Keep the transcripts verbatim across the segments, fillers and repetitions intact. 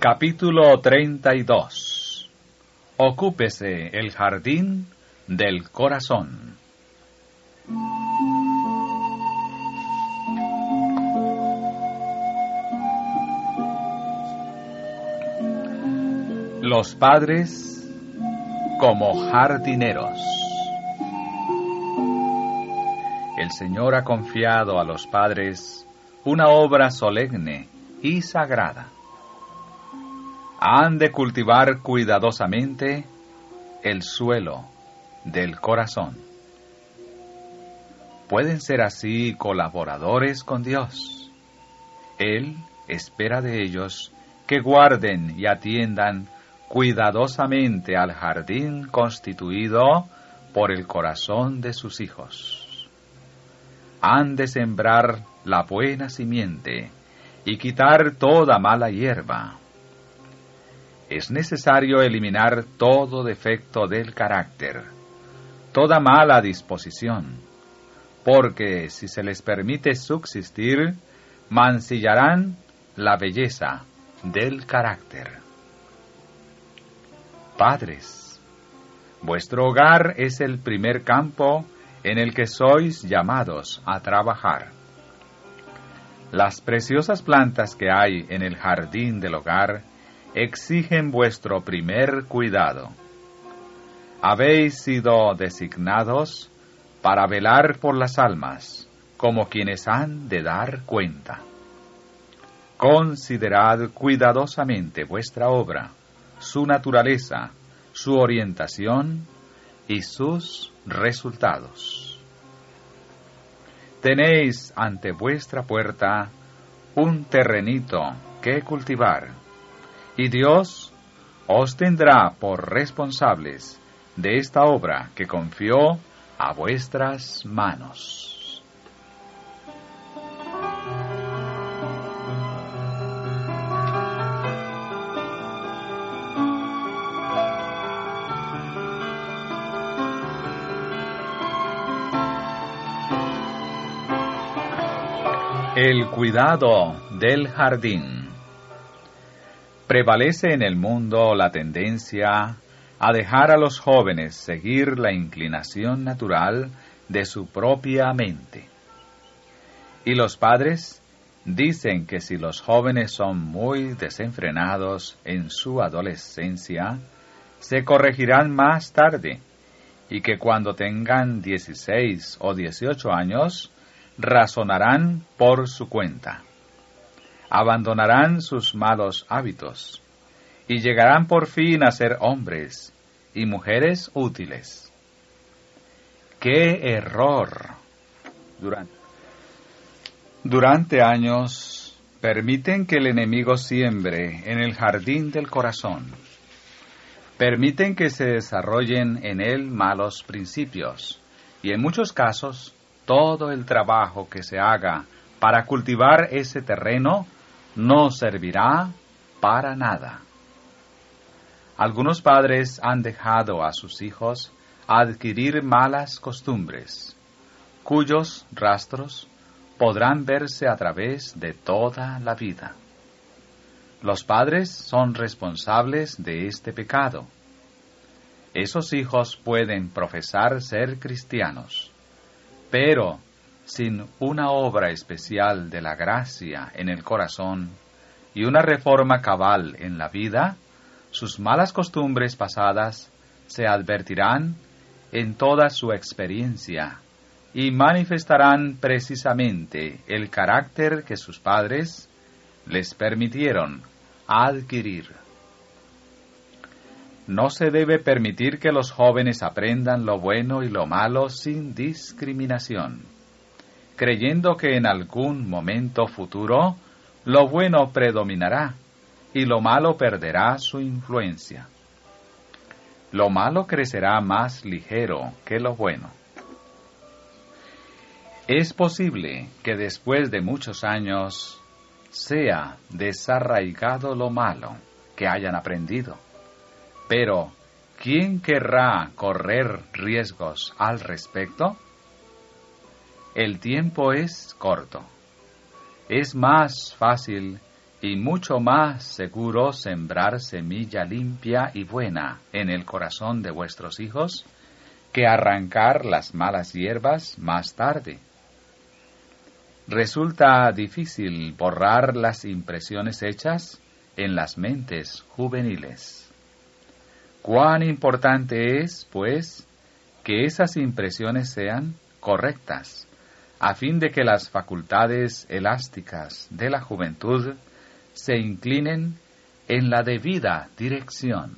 Capítulo treinta y dos. Ocúpese el jardín del corazón. Los padres como jardineros. El Señor ha confiado a los padres una obra solemne y sagrada. Han de cultivar cuidadosamente el suelo del corazón. Pueden ser así colaboradores con Dios. Él espera de ellos que guarden y atiendan cuidadosamente al jardín constituido por el corazón de sus hijos. Han de sembrar la buena simiente y quitar toda mala hierba. Es necesario eliminar todo defecto del carácter, toda mala disposición, porque si se les permite subsistir, mancillarán la belleza del carácter. Padres, vuestro hogar es el primer campo en el que sois llamados a trabajar. Las preciosas plantas que hay en el jardín del hogar exigen vuestro primer cuidado. Habéis sido designados para velar por las almas, como quienes han de dar cuenta. Considerad cuidadosamente vuestra obra, su naturaleza, su orientación y sus resultados. Tenéis ante vuestra puerta un terrenito que cultivar, y Dios os tendrá por responsables de esta obra que confió a vuestras manos. El cuidado del jardín. Prevalece en el mundo la tendencia a dejar a los jóvenes seguir la inclinación natural de su propia mente. Y los padres dicen que si los jóvenes son muy desenfrenados en su adolescencia, se corregirán más tarde, y que cuando tengan dieciséis o dieciocho años, razonarán por su cuenta. Abandonarán sus malos hábitos y llegarán por fin a ser hombres y mujeres útiles. ¡Qué error! Durante, durante años permiten que el enemigo siembre en el jardín del corazón. Permiten que se desarrollen en él malos principios y en muchos casos todo el trabajo que se haga para cultivar ese terreno no servirá para nada. Algunos padres han dejado a sus hijos adquirir malas costumbres, cuyos rastros podrán verse a través de toda la vida. Los padres son responsables de este pecado. Esos hijos pueden profesar ser cristianos, pero sin una obra especial de la gracia en el corazón y una reforma cabal en la vida, sus malas costumbres pasadas se advertirán en toda su experiencia y manifestarán precisamente el carácter que sus padres les permitieron adquirir. No se debe permitir que los jóvenes aprendan lo bueno y lo malo sin discriminación, creyendo que en algún momento futuro lo bueno predominará y lo malo perderá su influencia. Lo malo crecerá más ligero que lo bueno. Es posible que después de muchos años sea desarraigado lo malo que hayan aprendido, pero ¿quién querrá correr riesgos al respecto? El tiempo es corto. Es más fácil y mucho más seguro sembrar semilla limpia y buena en el corazón de vuestros hijos que arrancar las malas hierbas más tarde. Resulta difícil borrar las impresiones hechas en las mentes juveniles. Cuán importante es, pues, que esas impresiones sean correctas, a fin de que las facultades elásticas de la juventud se inclinen en la debida dirección.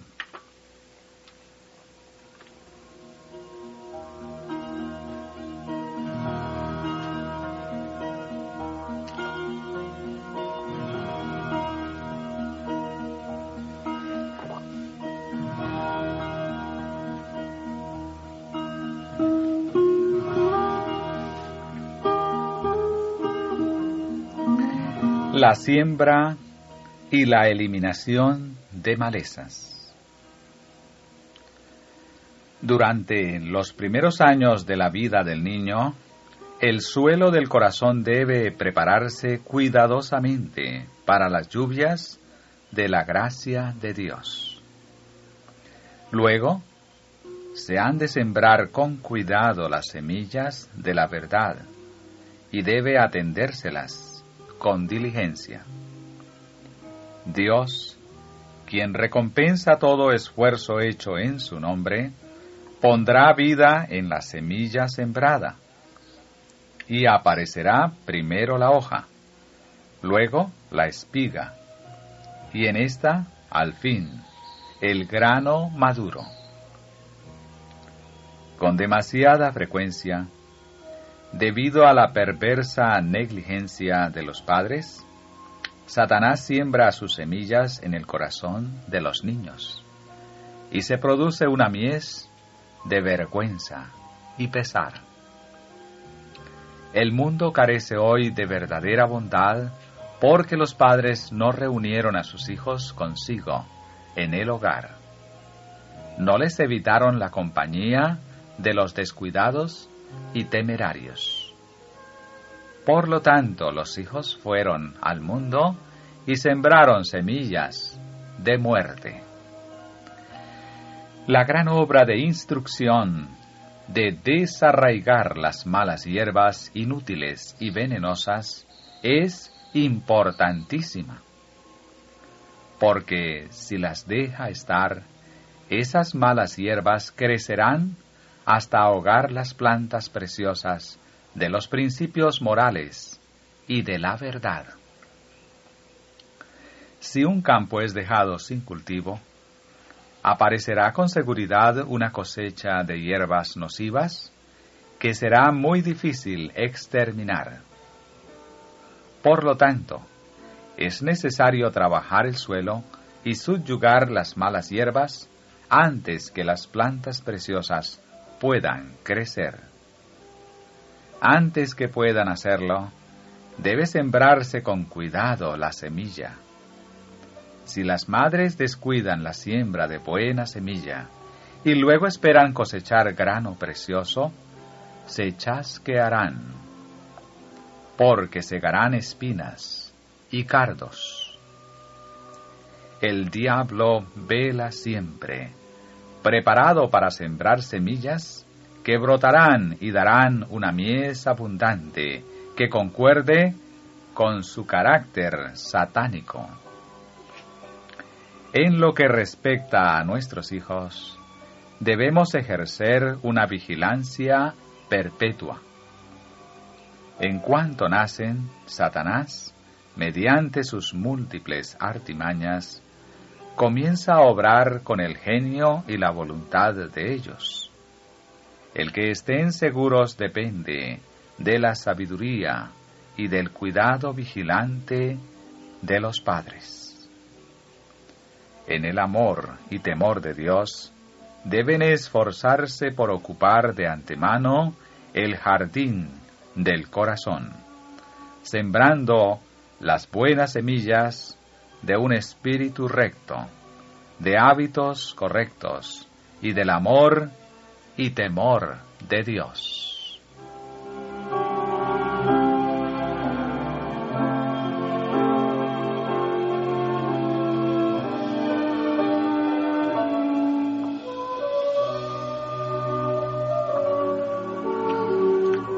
La siembra y la eliminación de malezas. Durante los primeros años de la vida del niño, el suelo del corazón debe prepararse cuidadosamente para las lluvias de la gracia de Dios. Luego, se han de sembrar con cuidado las semillas de la verdad y debe atendérselas con diligencia. Dios, quien recompensa todo esfuerzo hecho en su nombre, pondrá vida en la semilla sembrada, y aparecerá primero la hoja, luego la espiga, y en esta, al fin, el grano maduro. Con demasiada frecuencia, debido a la perversa negligencia de los padres, Satanás siembra sus semillas en el corazón de los niños, y se produce una mies de vergüenza y pesar. El mundo carece hoy de verdadera bondad porque los padres no reunieron a sus hijos consigo en el hogar. No les evitaron la compañía de los descuidados y temerarios. Por lo tanto, los hijos fueron al mundo y sembraron semillas de muerte. La gran obra de instrucción, de desarraigar las malas hierbas inútiles y venenosas, es importantísima, porque si las deja estar, esas malas hierbas crecerán hasta ahogar las plantas preciosas de los principios morales y de la verdad. Si un campo es dejado sin cultivo, aparecerá con seguridad una cosecha de hierbas nocivas que será muy difícil exterminar. Por lo tanto, es necesario trabajar el suelo y subyugar las malas hierbas antes que las plantas preciosas puedan crecer. Antes que puedan hacerlo, debe sembrarse con cuidado la semilla. Si las madres descuidan la siembra de buena semilla y luego esperan cosechar grano precioso, se chasquearán, porque segarán espinas y cardos. El diablo vela siempre, preparado para sembrar semillas que brotarán y darán una mies abundante que concuerde con su carácter satánico. En lo que respecta a nuestros hijos, debemos ejercer una vigilancia perpetua. En cuanto nacen, Satanás, mediante sus múltiples artimañas, comienza a obrar con el genio y la voluntad de ellos. El que estén seguros depende de la sabiduría y del cuidado vigilante de los padres. En el amor y temor de Dios, deben esforzarse por ocupar de antemano el jardín del corazón, sembrando las buenas semillas de un espíritu recto, de hábitos correctos y del amor y temor de Dios.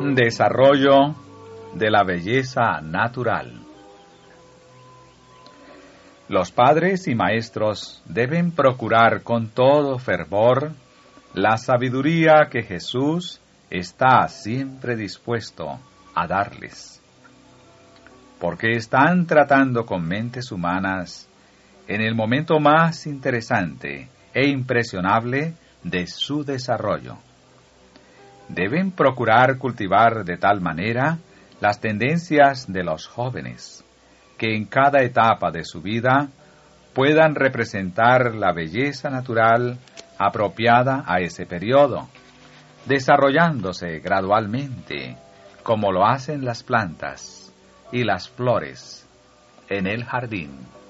Desarrollo de la belleza natural. Los padres y maestros deben procurar con todo fervor la sabiduría que Jesús está siempre dispuesto a darles, porque están tratando con mentes humanas en el momento más interesante e impresionable de su desarrollo. Deben procurar cultivar de tal manera las tendencias de los jóvenes, que en cada etapa de su vida puedan representar la belleza natural apropiada a ese periodo, desarrollándose gradualmente, como lo hacen las plantas y las flores en el jardín.